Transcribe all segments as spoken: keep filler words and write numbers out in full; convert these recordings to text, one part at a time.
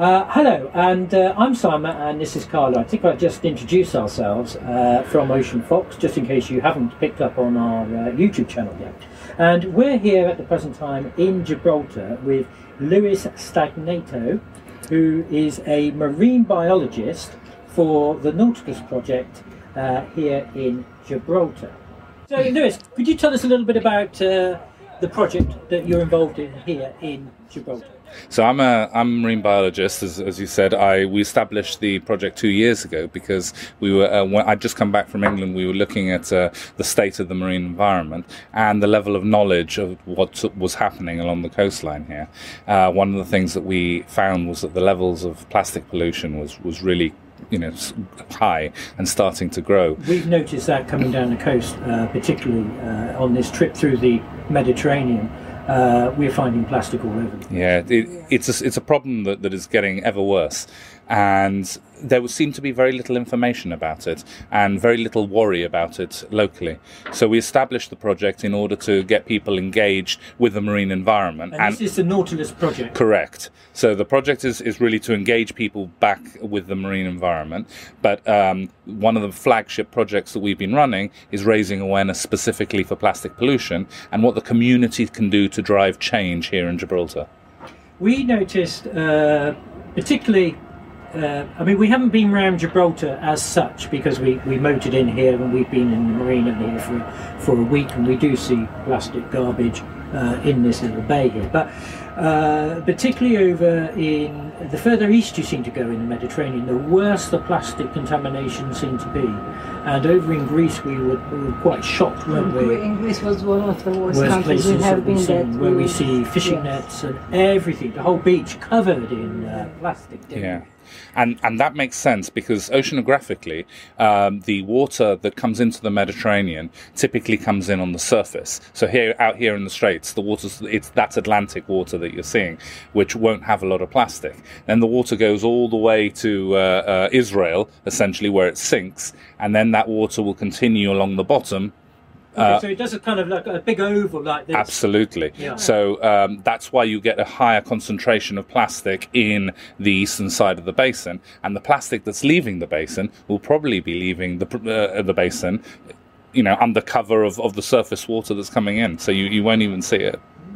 Uh, hello, and uh, I'm Simon, and this is Carla. I think I'll just introduce ourselves uh, from Ocean Fox, just in case you haven't picked up on our uh, YouTube channel yet. And we're here at the present time in Gibraltar with Lewis Stagnato, who is a marine biologist for the Nauticus project uh, here in Gibraltar. So, Lewis, could you tell us a little bit about uh, the project that you're involved in here in Gibraltar? So I'm a I'm a marine biologist, as, as you said. I we established the project two years ago because we were uh, when I'd just come back from England. We were looking at uh, the state of the marine environment and the level of knowledge of what was happening along the coastline here. Uh, one of the things that we found was that the levels of plastic pollution was was really you know high and starting to grow. We've noticed that coming down the coast, uh, particularly uh, on this trip through the Mediterranean. Uh, we're finding plastic all over. Yeah, it, it's a, it's a problem that, that is getting ever worse, and there would seem to be very little information about it and very little worry about it locally. So we established the project in order to get people engaged with the marine environment. And, and this is the Nautilus project? Correct. So the project is, is really to engage people back with the marine environment. But um, one of the flagship projects that we've been running is raising awareness specifically for plastic pollution and what the community can do to drive change here in Gibraltar. We noticed, uh, particularly Uh, I mean, we haven't been around Gibraltar as such because we, we motored in here and we've been in the marina here for, for a week, and we do see plastic garbage uh, in this little bay here. But uh, particularly over in the further east you seem to go in the Mediterranean, the worse the plastic contamination seemed to be. And over in Greece we were, we were quite shocked, weren't we? In Greece was one of the worst countries we have been there. Where we see fishing yes. nets and everything, the whole beach covered in uh, plastic. Yeah. And and that makes sense because oceanographically, um, the water that comes into the Mediterranean typically comes in on the surface. So here, out here in the Straits, the water's it's that's Atlantic water that you're seeing, which won't have a lot of plastic. Then the water goes all the way to uh, uh, Israel, essentially where it sinks, and then that water will continue along the bottom. Okay, uh, so it does a kind of like a big oval like this. Absolutely. Yeah. So um, that's why you get a higher concentration of plastic in the eastern side of the basin, and the plastic that's leaving the basin will probably be leaving the uh, the basin, you know, under cover of, of the surface water that's coming in. So you, you won't even see it.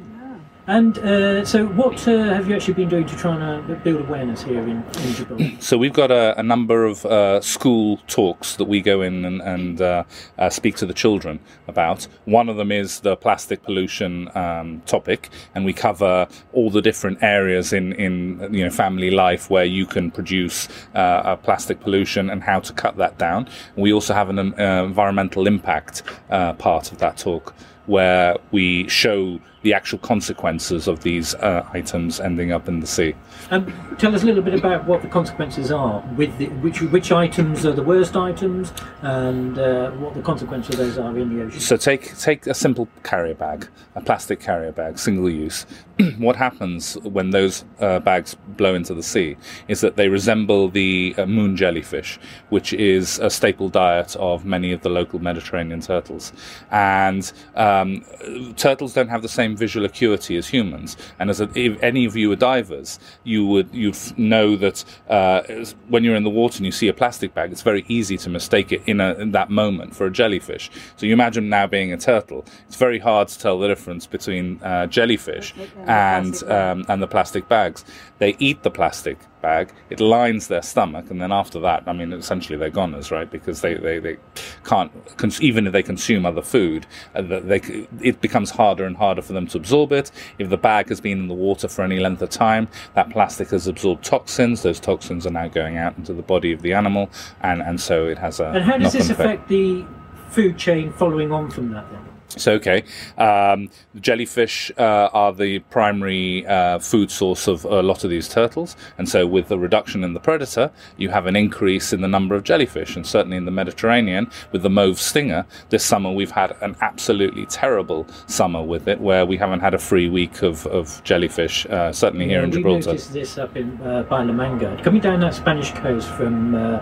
And uh, so what uh, have you actually been doing to try and uh, build awareness here in, in Gibraltar? So we've got a, a number of uh, school talks that we go in and, and uh, uh, speak to the children about. One of them is the plastic pollution um, topic, and we cover all the different areas in, in you know family life where you can produce uh, a plastic pollution and how to cut that down. We also have an uh, environmental impact uh, part of that talk, where we show the actual consequences of these uh, items ending up in the sea. Um, tell us a little bit about what the consequences are, with the, which which items are the worst items, and uh, what the consequences of those are in the ocean. So take take a simple carrier bag, a plastic carrier bag, single use. What happens when those uh, bags blow into the sea is that they resemble the uh, moon jellyfish, which is a staple diet of many of the local Mediterranean turtles. And um, turtles don't have the same visual acuity as humans. And as a, if any of you are divers, you would you'd know that uh, when you're in the water and you see a plastic bag, it's very easy to mistake it in, a, in that moment for a jellyfish. So you imagine now being a turtle. It's very hard to tell the difference between uh, jellyfish and um, and the plastic bags. They eat the plastic bag, it lines their stomach, and then after that, I mean, essentially they're goners, right? Because they, they, they can't, cons- even if they consume other food, uh, they, it becomes harder and harder for them to absorb it. If the bag has been in the water for any length of time, that plastic has absorbed toxins. Those toxins are now going out into the body of the animal, and, and so it has a And how does this effect. affect the food chain following on from that then? So, okay, um, jellyfish uh, are the primary uh, food source of a lot of these turtles, and so with the reduction in the predator, you have an increase in the number of jellyfish, and certainly in the Mediterranean, with the mauve stinger, this summer we've had an absolutely terrible summer with it, where we haven't had a free week of, of jellyfish, uh, certainly here yeah, in Gibraltar. We noticed this up in uh, by La Manga, coming down that Spanish coast from uh,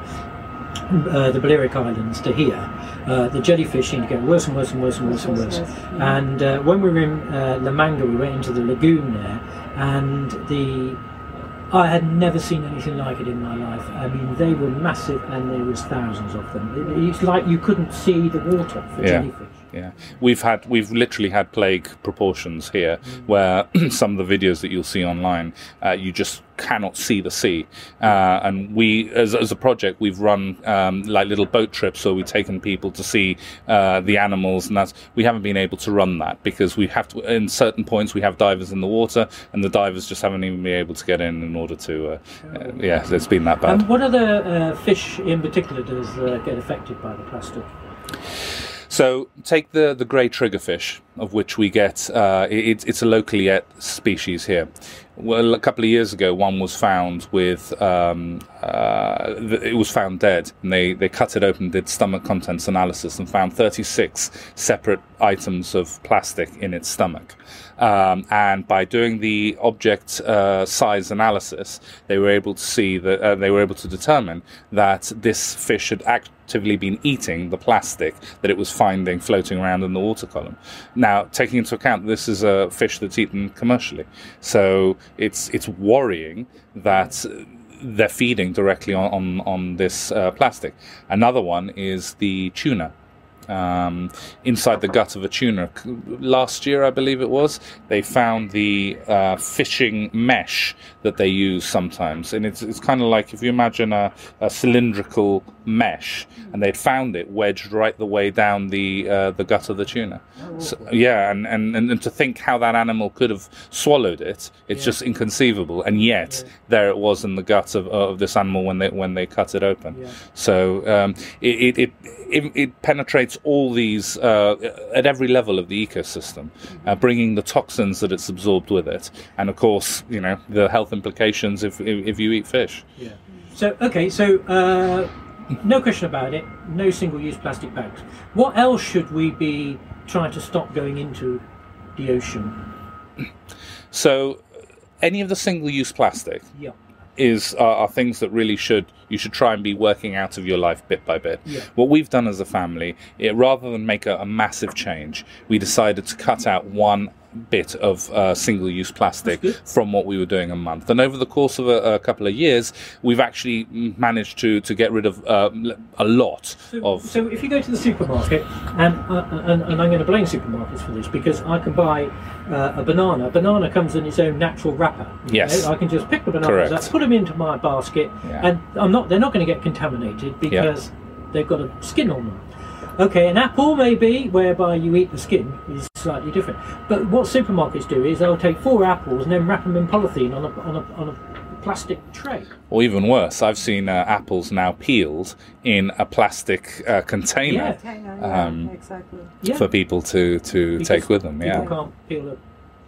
uh, the Balearic Islands to here. Uh, the jellyfish seem to get worse and worse and worse and worse and worse. And uh, when we were in uh, La Manga, we went into the lagoon there, and the I had never seen anything like it in my life. I mean, they were massive, and there was thousands of them. It, it's like you couldn't see the water for Yeah. jellyfish. Yeah, we've had we've literally had plague proportions here, Mm. where some of the videos that you'll see online, uh, you just cannot see the sea. Uh, and we, as as a project, we've run um, like little boat trips, so we've taken people to see uh, the animals, and that's we haven't been able to run that because we have to. In certain points, we have divers in the water, and the divers just haven't even been able to get in in order to. Uh, uh, yeah, it's been that bad. And what other uh, fish in particular does uh, get affected by the plastic? So take the, the grey triggerfish, of which we get, uh, it, it's a locally et species here. Well, a couple of years ago, one was found with, um, uh, it was found dead, and they, they cut it open, did stomach contents analysis, and found thirty-six separate items of plastic in its stomach. Um, and by doing the object uh, size analysis, they were able to see that uh, they were able to determine that this fish had actively been eating the plastic that it was finding floating around in the water column. Now, taking into account this is a fish that's eaten commercially, so it's it's worrying that they're feeding directly on on, on this uh, plastic. Another one is the tuna. Um, inside the gut of a tuna. Last year, I believe it was, they found the uh, fishing mesh that they use sometimes, and it's it's kind of like if you imagine a, a cylindrical mesh, and they'd found it wedged right the way down the uh, the gut of the tuna. So, yeah, and, and, and to think how that animal could have swallowed it, it's Yeah. just inconceivable, and yet Yeah. there it was in the gut of, of this animal when they when they cut it open. Yeah. So um, it, it, it it penetrates all these uh, at every level of the ecosystem, uh, bringing the toxins that it's absorbed with it, and of course, you know, the health implications if if, if you eat fish. Yeah. So okay, so uh, no question about it. No single-use plastic bags. What else should we be trying to stop going into the ocean? So any of the single-use plastic Yeah. is uh, are things that really should you should try and be working out of your life bit by bit. Yeah. What we've done as a family, it, rather than make a, a massive change, we decided to cut out one bit of uh, single-use plastic from what we were doing a month. And over the course of a, a couple of years, we've actually managed to to get rid of uh, a lot So, of. so if you go to the supermarket, and, uh, and and I'm going to blame supermarkets for this because I can buy uh, a banana. Banana comes in its own natural wrapper. you Yes. know. I can just pick the bananas Correct. up, put them into my basket, Yeah. and I'm not. They're not going to get contaminated because they've got a skin on them. Okay, an apple maybe, whereby you eat the skin, is slightly different. But what supermarkets do is they'll take four apples and then wrap them in polythene on a on a on a plastic tray. Or even worse, I've seen uh, apples now peeled in a plastic uh, container Yeah. Okay, yeah, Um, exactly. Yeah. for people to, to Because take with them. People Yeah. can't peel a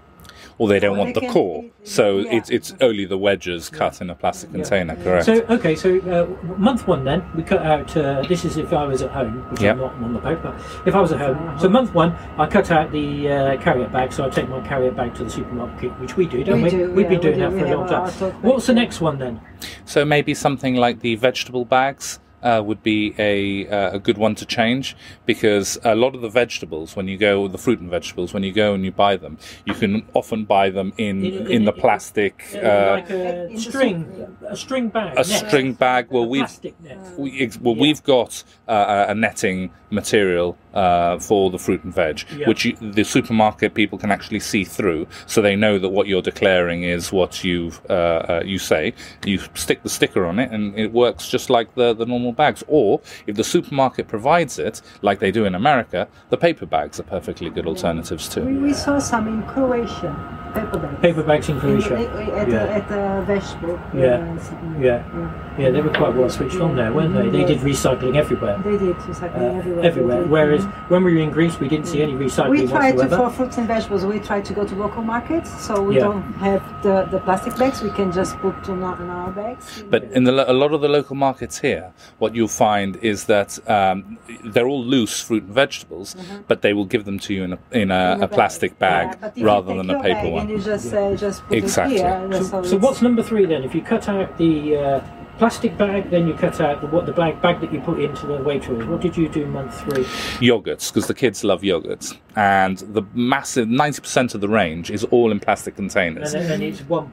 Or they don't Or want they the can core, eat- so yeah. it's it's only the wedges cut in a plastic Yeah. container. Correct. So okay, so uh, month one then we cut out. Uh, this is if I was at home, which Yep. I'm not on the boat, but if I was at home. So month one, I cut out the uh, carrier bag. So I take my carrier bag to the supermarket, which we do, don't we? We do, We've yeah, been we doing do. that We for a have long our time. tote bag, What's the yeah. next one then? So maybe something like the vegetable bags uh, would be a uh, a good one to change, because a lot of the vegetables, when you go, the fruit and vegetables, when you go and you buy them, you can often buy them in In- in, in- the in- plastic. Uh, Uh, like a in the string, soup, a string bag. a net. string bag. Well, A we've plastic net. we, ex- well, Yeah. we've got uh, a a netting material uh, for the fruit and veg, Yeah. which you, the supermarket people can actually see through, so they know that what you're declaring is what you uh, uh, you say. You stick the sticker on it, and it works just like the, the normal bags. Or if the supermarket provides it, like they do in America, the paper bags are perfectly good alternatives We, too. we saw some in Croatia, paper bags. Paper bags in In- Croatia. At, Yeah. the, at the vegetable. Yeah. uh, something. Yeah. Yeah, they were quite well switched on there, weren't they? They Yeah. did recycling everywhere. They did recycling Uh, everywhere. everywhere. They did. Whereas when we were in Greece, we didn't see any recycling we try to, whatsoever. for fruits and vegetables, we try to go to local markets, so we Yeah. don't have the, the plastic bags, we can just put on our, on our bags. But in the, lo- a lot of the local markets here, what you'll find is that um, they're all loose fruit and vegetables, but they will give them to you in a, in a, In a a plastic bag Yeah, but if you rather take than a your paper bag one. And you just, uh, just put Exactly. it here. So, so so it's- what's number three then? If you cut out the uh, plastic bag, then you cut out the what the bag bag that you put into the Waitrose. What did you do month three? Yogurts, because the kids love yogurts, and the massive ninety percent of the range is all in plastic And containers. then, then it's one pot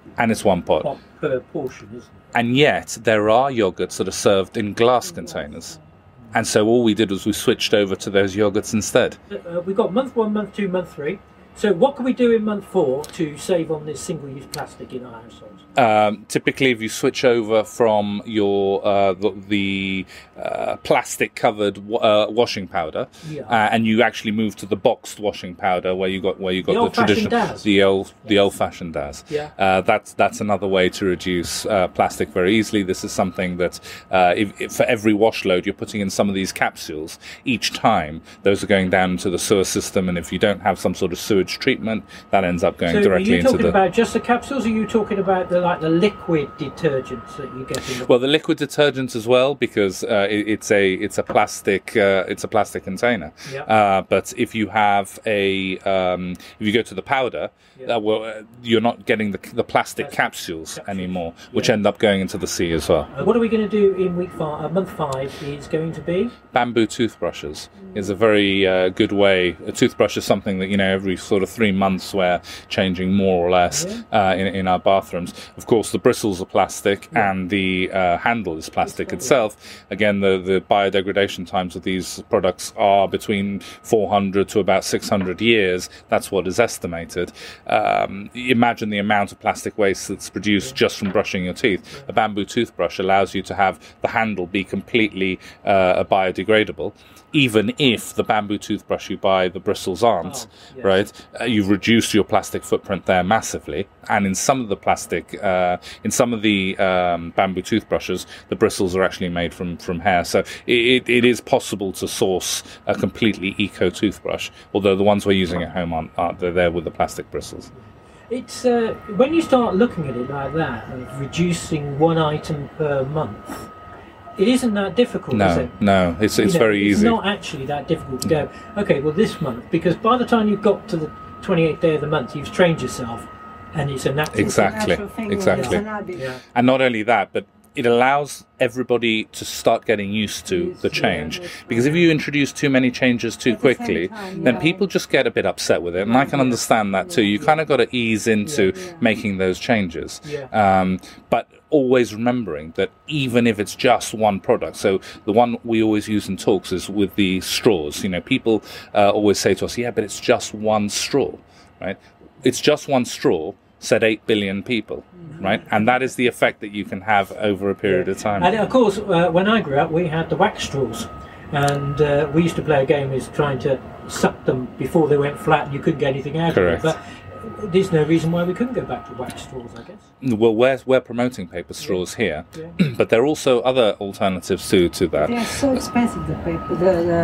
And it's one pot. pot per portion, isn't it? And yet, there are yogurts that are served in glass containers. And so all we did was we switched over to those yogurts instead. Uh, we've got month one, month two, month three. So what can we do in month four to save on this single-use plastic in our households? Um, typically, if you switch over from your uh, the, the uh, plastic-covered uh, washing powder, Yeah. uh, and you actually move to the boxed washing powder, where you got where you got The the, old-fashioned traditional, Daz. the old the old-fashioned Daz. Yeah. Uh, that's that's another way to reduce uh, plastic very easily. This is something that uh, if, if for every wash load you're putting in some of these capsules each time, those are going down into the sewer system, and if you don't have some sort of sewage treatment, that ends up going So are directly you into talking the. about just the capsules, or are you talking about the like the liquid detergents that you get in the... Well, the liquid detergents as well, because uh, it, it's a it's a plastic uh, it's a plastic container. Yeah. Uh, but if you have a um, if you go to the powder, Yeah. uh, well, uh, you're not getting the the plastic Plastic capsules, capsules. anymore, which Yeah. end up going into the sea as well. Uh, what are we going to do in week five? Uh, month five is going to be... Bamboo toothbrushes is a very uh, good way. A toothbrush is something that, you know, every sort of three months we're changing more or less uh, in, in our bathrooms. Of course, the bristles are plastic and the uh, handle is plastic itself. Again, the, the biodegradation times of these products are between four hundred to about six hundred years. That's what is estimated. Um, imagine the amount of plastic waste that's produced just from brushing your teeth. A bamboo toothbrush allows you to have the handle be completely uh, biodegradable, even if the bamboo toothbrush you buy, the bristles aren't, Oh, yes. right? Uh, you've reduced your plastic footprint there massively. And in some of the plastic, uh, in some of the um, bamboo toothbrushes, the bristles are actually made from, from hair. So it, it is possible to source a completely eco toothbrush, although the ones we're using at home aren't, aren't they're there with the plastic bristles. It's uh, when you start looking at it like that, of reducing one item per month, it isn't that difficult, is No, it? no, it's it's You know, very it's easy. not actually that difficult to go, okay, well, this month, because by the time you've got to the twenty-eighth day of the month, you've trained yourself, and it's a natural Exactly, Natural thing, exactly. It's an habit. Yeah. And not only that, but it allows everybody to start getting used to Used the to it, change. yes. Because if you introduce too many changes too At the same quickly, time, then yeah. people just get a bit upset with it. And I can understand that too. You kind of got to ease into Yeah. making those changes. Yeah. Um, but always remembering that even if it's just one product, so the one we always use in talks is with the straws. You know, people uh, always say to us, yeah, but it's just one straw, right? It's just one straw, said eight billion people, right? And that is the effect that you can have over a period of time. And of course, uh, when I grew up, we had the wax straws, and uh, we used to play a game is trying to suck them before they went flat, and you couldn't get anything out Correct. of it. But there's no reason why we couldn't go back to wax straws, I guess. Well, we're, we're promoting paper straws here, Yeah. but there are also other alternatives to, to that. They are so expensive. The paper, the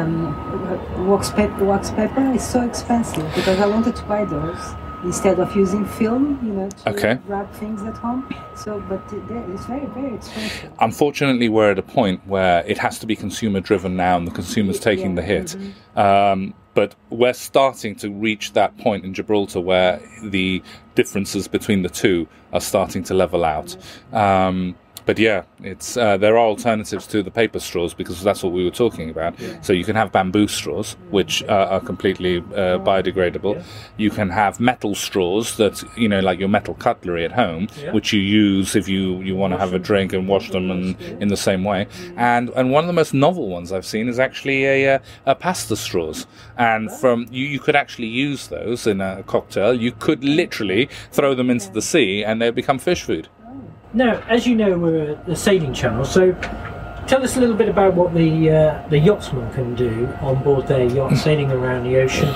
um, wax paper, wax paper is so expensive because I wanted to buy those instead of using film, you know, to Okay. wrap things at home. So, but it- it's very, very expensive. Unfortunately, we're at a point where it has to be consumer driven now, and the consumer's taking the hit. Um, but we're starting to reach that point in Gibraltar where the differences between the two are starting to level out. Um, But yeah, it's uh, there are alternatives to the paper straws because that's what we were talking about. So you can have bamboo straws, which uh, are completely uh, biodegradable. Yeah. You can have metal straws that, you know, like your metal cutlery at home, Yeah. which you use if you, you want to have a drink and wash them and, in the same way. And and one of the most novel ones I've seen is actually a, uh, a pasta straws. And from you, you could actually use those in a cocktail. You could literally throw them into the sea and they become fish food. Now, as you know, we're a, a sailing channel, so tell us a little bit about what the uh, the yachtsman can do on board their yacht sailing around the ocean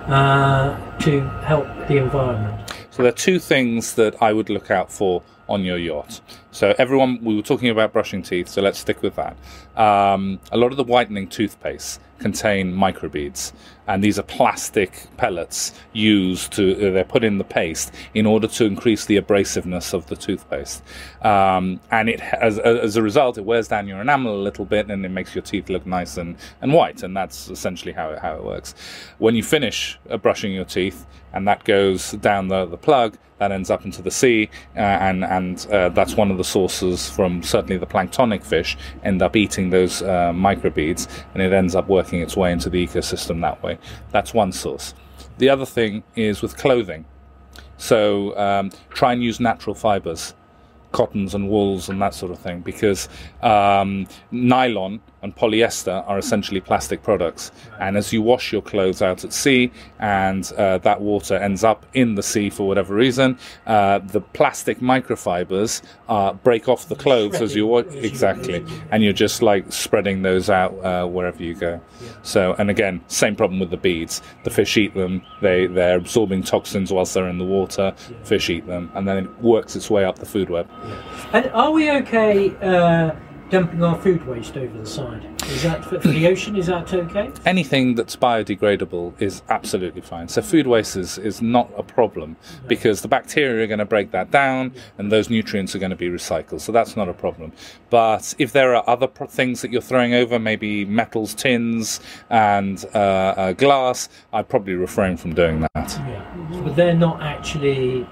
uh, to help the environment. So there are two things that I would look out for on your yacht. So everyone, we were talking about brushing teeth, so let's stick with that. Um, a lot of the whitening toothpaste contain microbeads, and these are plastic pellets used to, uh, they're put in the paste in order to increase the abrasiveness of the toothpaste. Um, and it, as, as a result, it wears down your enamel a little bit and it makes your teeth look nice and, and white, and that's essentially how it, how it works. When you finish uh, brushing your teeth, and that goes down the, the plug, that ends up into the sea, uh, and, and uh, that's one of the sources from certainly the planktonic fish end up eating those uh, microbeads, and it ends up working its way into the ecosystem that way. That's one source. The other thing is with clothing. So um, try and use natural fibers, cottons and wools and that sort of thing, because um, nylon and polyester are essentially plastic products. And as you wash your clothes out at sea and uh, that water ends up in the sea for whatever reason, uh, the plastic microfibers uh, break off the clothes as you wash. Exactly. And you're just like spreading those out uh, wherever you go. So, and again, same problem with the beads. The fish eat them. They, they're absorbing toxins whilst they're in the water. Fish eat them. And then it works its way up the food web. And are we okay uh, dumping our food waste over the side? Is that for, for the ocean? Is that okay? Anything that's biodegradable is absolutely fine. So food waste is, is not a problem, because the bacteria are going to break that down and those nutrients are going to be recycled. So that's not a problem. But if there are other pro- things that you're throwing over, maybe metals, tins and uh, uh, glass, I'd probably refrain from doing that. Yeah, but they're not actually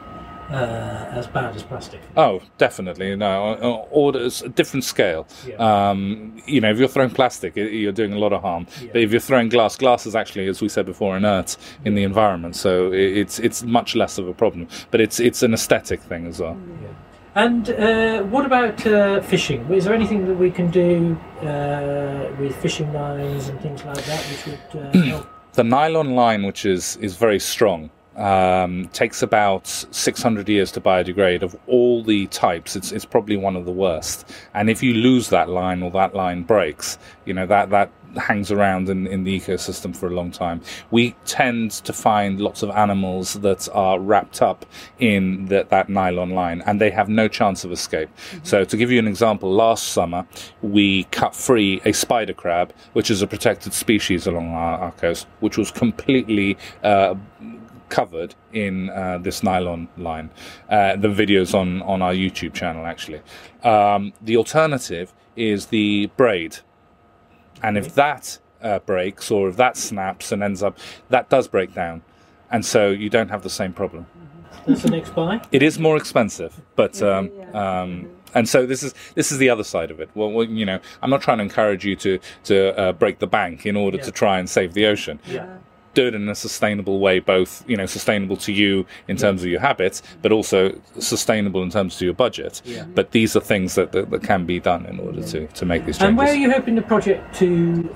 Uh, as bad as plastic. Oh, definitely. No, orders a different scale. Yeah. Um, you know, if you're throwing plastic, you're doing a lot of harm. Yeah. But if you're throwing glass, glass is actually, as we said before, inert in the environment. So it's it's much less of a problem. But it's it's an aesthetic thing as well. Yeah. And uh, what about uh, fishing? Is there anything that we can do uh, with fishing lines and things like that which would uh, help? The nylon line, which is is very strong, Um, takes about six hundred years to biodegrade. Of all the types, it's it's probably one of the worst. And if you lose that line or that line breaks, you know, that that hangs around in, in the ecosystem for a long time. We tend to find lots of animals that are wrapped up in the, that nylon line, and they have no chance of escape. Mm-hmm. So to give you an example, last summer we cut free a spider crab, which is a protected species along our, our coast, which was completely uh, covered in uh, this nylon line. Uh, the video's on, on our YouTube channel, actually. Um, the alternative is the braid. And if that uh, breaks, or if that snaps and ends up, that does break down. And so you don't have the same problem. That's the next buy? It is more expensive, but... Um, um, And so this is this is the other side of it. Well, well you know, I'm not trying to encourage you to, to uh, break the bank in order yeah. to try and save the ocean. Yeah. Do it in a sustainable way, both, you know, sustainable to you in terms of your habits, but also sustainable in terms of your budget. Yeah. But these are things that, that, that can be done in order to, to make these changes. And where are you hoping the project to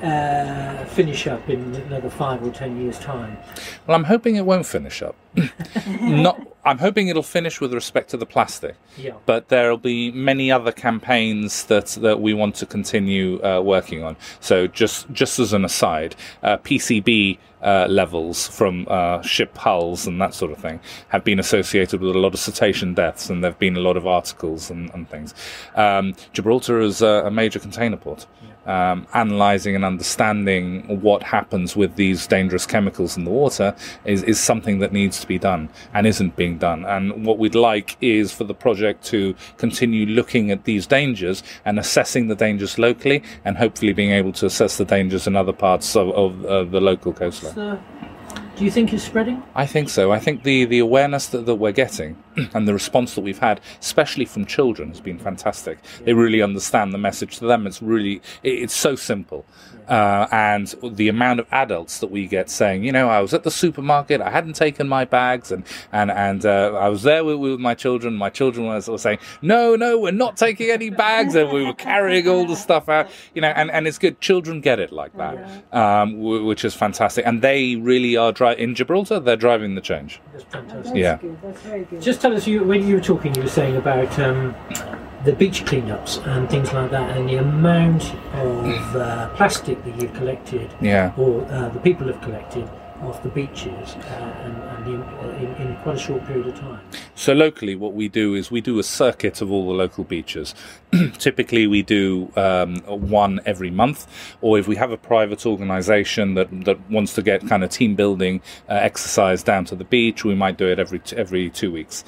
uh, finish up in another five or ten years' time? Well, I'm hoping it won't finish up. Not. I'm hoping it'll finish with respect to the plastic, yeah. but there'll be many other campaigns that, that we want to continue uh, working on. So just just as an aside, uh, P C B uh, levels from uh, ship hulls and that sort of thing have been associated with a lot of cetacean deaths, and there've been a lot of articles and, and things. Um, Gibraltar is a, a major container port. Um, analysing and understanding what happens with these dangerous chemicals in the water is, is something that needs to be done and isn't being done. And what we'd like is for the project to continue looking at these dangers and assessing the dangers locally, and hopefully being able to assess the dangers in other parts of, of uh, the local coastline. So, do you think it's spreading? I think so. I think the, the awareness that, that we're getting and the response that we've had, especially from children, has been fantastic. Yeah. They really understand the message. To them, it's really, it, it's so simple. Yeah. Uh, and the amount of adults that we get saying, you know, I was at the supermarket, I hadn't taken my bags, and and, and uh, I was there with, with my children. My children were sort of saying, no, no, we're not taking any bags, and we were carrying all the stuff out. You know, and, and it's good. Children get it like that, yeah. um, w- which is fantastic. And they really are driving. In Gibraltar, they're driving the change. That's fantastic. That's yeah. good. That's very good. Just tell us, you when you were talking, you were saying about um, the beach cleanups and things like that, and the amount of uh, plastic that you've collected, yeah. or uh, the people have collected off the beaches, uh, and, and in, uh, in, in quite a short period of time. So locally, what we do is we do a circuit of all the local beaches. Typically, we do um, one every month, or if we have a private organisation that that wants to get kind of team building uh, exercise down to the beach, we might do it every t- every two weeks.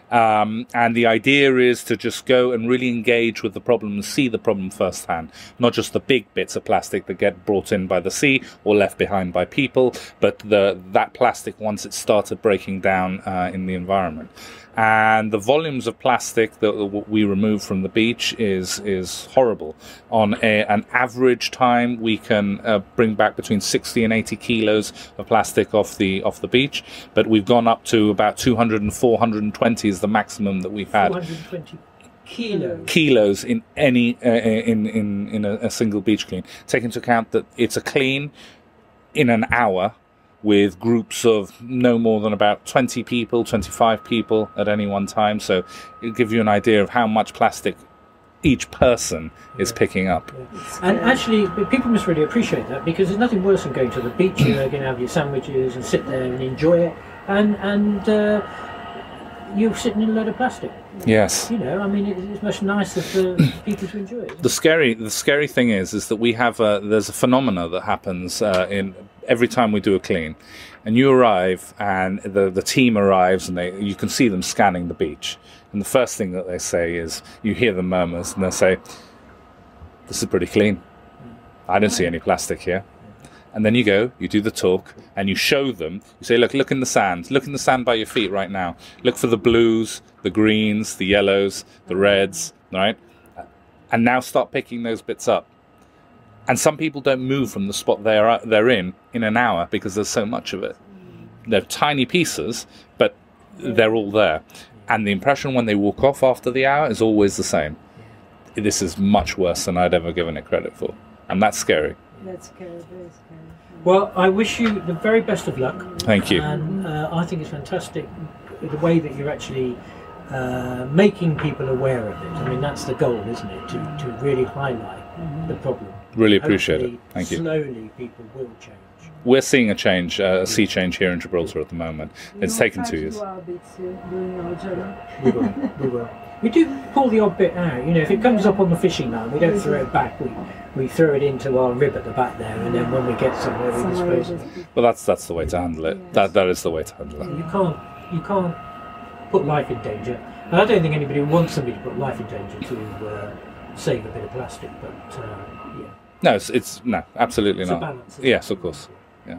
Um, and the idea is to just go and really engage with the problem and see the problem firsthand, not just the big bits of plastic that get brought in by the sea or left behind by people, but the that plastic once it started breaking down uh, in the environment. And the volumes of plastic that we remove from the beach is is horrible. On a, an average time, we can uh, bring back between sixty and eighty kilos of plastic off the off the beach, but we've gone up to about two hundred and four hundred twenty is the maximum that we've had. four hundred twenty kilos. Kilos in any uh, in in in a, a single beach clean. Take into account that it's a clean in an hour, with groups of no more than about twenty people, twenty-five people at any one time. So it'll give you an idea of how much plastic each person yeah. is picking up. Yeah. And actually, people must really appreciate that, because there's nothing worse than going to the beach. You're going to have your sandwiches and sit there and enjoy it, and and uh, you're sitting in a load of plastic. Yes. You know, I mean, it's much nicer for people to enjoy it. The scary, the scary thing is, is that we have a, there's a phenomena that happens uh, in every time we do a clean, and you arrive, and the the team arrives, and they you can see them scanning the beach, and the first thing that they say is, you hear the murmurs, and they say, "This is pretty clean. I don't see any plastic here." And then you go, you do the talk, and you show them. You say, look, look in the sand. Look in the sand by your feet right now. Look for the blues, the greens, the yellows, the reds, right? And now start picking those bits up. And some people don't move from the spot they're, they're in in an hour because there's so much of it. They're tiny pieces, but they're all there. And the impression when they walk off after the hour is always the same. This is much worse than I'd ever given it credit for. And that's scary. That's scary, very scary. Well, I wish you the very best of luck. Thank you. And uh, I think it's fantastic the way that you're actually uh, making people aware of it. I mean, that's the goal, isn't it? To, to really highlight mm-hmm. the problem. Really appreciate Hopefully, it. Thank you. Slowly, people will change. We're seeing a change, uh, a sea change here in Gibraltar at the moment. It's taken two years. We will. We will. We do pull the odd bit out. You know, if it comes up on the fishing line, we don't throw it back. We we throw it into our rib at the back there, and then when we get somewhere, we dispose of it. Well, that's that's the way to handle it. Yes. That that is the way to handle it. You can't you can't put life in danger. And I don't think anybody wants somebody to put life in danger to uh, save a bit of plastic. But uh, yeah. No, it's, it's no, absolutely It's not. a balance, isn't Yes, it? of course. Yeah.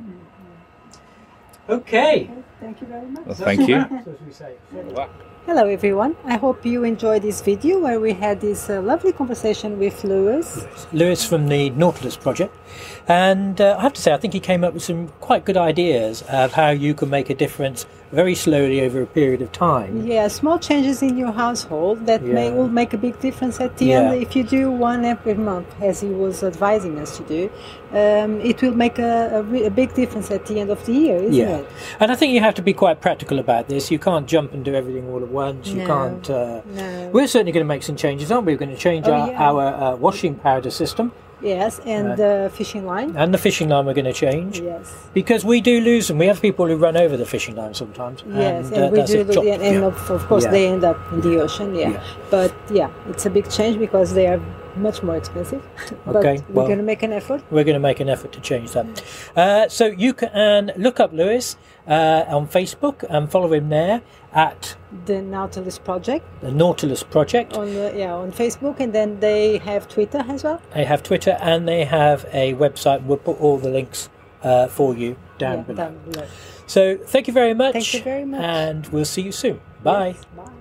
Okay. Thank you very much. Well, thank you. So as we say. Hello everyone, I hope you enjoyed this video where we had this uh, lovely conversation with Lewis. Lewis from the Nautilus project, and uh, I have to say I think he came up with some quite good ideas of how you can make a difference very slowly over a period of time. Yeah, small changes in your household that Yeah. may will make a big difference at the Yeah. end. If you do one every month, as he was advising us to do, um, it will make a, a, re- a big difference at the end of the year, isn't Yeah, it? and I think you have to be quite practical about this. You can't jump and do everything all at once. You No, can't. Uh, no. We're certainly going to make some changes, aren't we? We're going to change Oh, our, yeah. our uh, washing powder system, Yes, and Right. the fishing line. and the fishing line we're going to change. Yes. Because we do lose them. We have people who run over the fishing line sometimes. Yes, and, and, uh, we that's do, it, the, chop. and, and Yeah. of, of course Yeah. they end up in the ocean. Yeah. Yeah. But yeah, it's a big change because they are much more expensive. But Okay, we're well- going to make an effort. We're going to make an effort to change that. Uh, so you can look up Lewis uh, on Facebook and follow him there at The Nautilus Project the Nautilus Project. on the, yeah on Facebook, and then they have Twitter as well. They have Twitter and they have a website. We'll put all the links uh, for you down Yeah, below. down below. So thank you very much. Thank you very much. And we'll see you soon. Bye. Yes, bye.